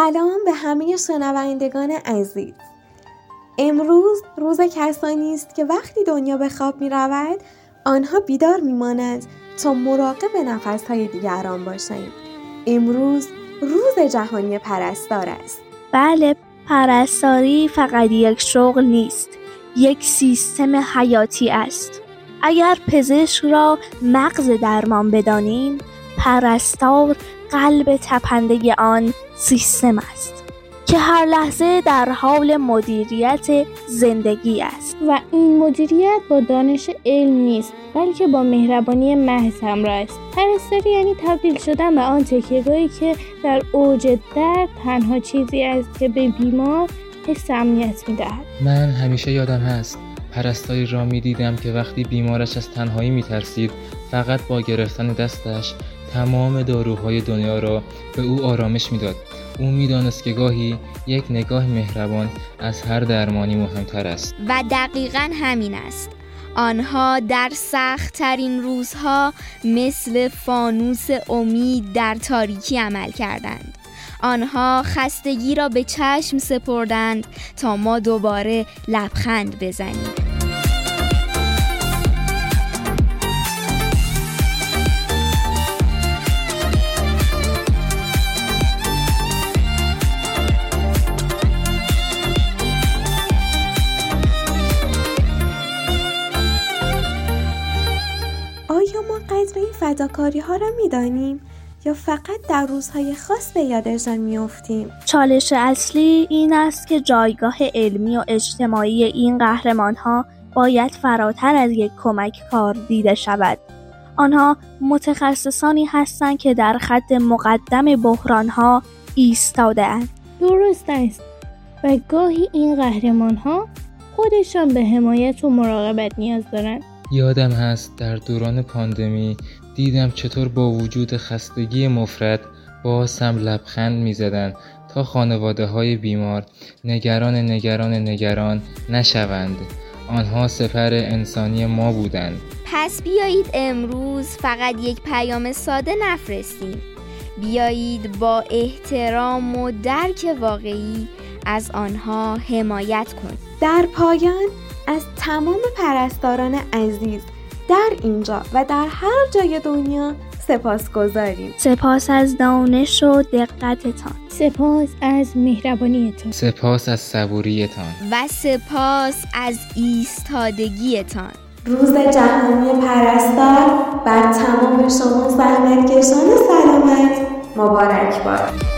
سلام به همه شنوندگان عزیز. امروز روز کسانی است که وقتی دنیا به خواب می رود آنها بیدار می مانند تا مراقب نفسهای دیگران باشند. امروز روز جهانی پرستار است. بله، پرستاری فقط یک شغل نیست، یک سیستم حیاتی است. اگر پزشک را مغز درمان بدانیم، پرستار قلب تپنده آن سیستم است که هر لحظه در حال مدیریت زندگی است و این مدیریت با دانش علم نیست، بلکه با مهربانی محض همراه است. پرستاری یعنی تبدیل شدن به آن تکیه‌گاهی که در اوج درد تنها چیزی است که به بیمار حس امنیت می‌دهد. من همیشه یادم هست پرستاری را می‌دیدم که وقتی بیمارش از تنهایی می‌ترسید، فقط با گرفتن دستش تمام داروهای دنیا را به او آرامش می‌داد. او می‌دانست که گاهی یک نگاه مهربان از هر درمانی مهمتر است. و دقیقاً همین است. آنها در سخت‌ترین روزها مثل فانوس امید در تاریکی عمل کردند. آنها خستگی را به چشم سپردند تا ما دوباره لبخند بزنیم. آیا ما قدر این فداکاری ها را می دانیم یا فقط در روزهای خاص به یادشان می افتیم؟ چالش اصلی این است که جایگاه علمی و اجتماعی این قهرمان ها باید فراتر از یک کمک کار دیده شود. آنها متخصصانی هستند که در خط مقدم بحران ها ایستاده اند. درست است. و گاهی این قهرمان ها خودشان به حمایت و مراقبت نیاز دارند. یادم هست در دوران پاندمی دیدم چطور با وجود خستگی مفرط باز هم لبخند می زدن تا خانواده‌های بیمار نگران نشوند. آنها سپر انسانی ما بودند. پس بیایید امروز فقط یک پیام ساده نفرستیم. بیایید با احترام و درک واقعی از آنها حمایت کنیم. در پایان از تمام پرستاران عزیز در اینجا و در هر جای دنیا سپاسگزاریم. سپاس از دانش و دقتتان، سپاس از مهربانیتان، سپاس از صبوریتان و سپاس از ایستادگیتان. روز جهانی پرستار بر تمام شما زحمتکشان سلامت مبارک باد.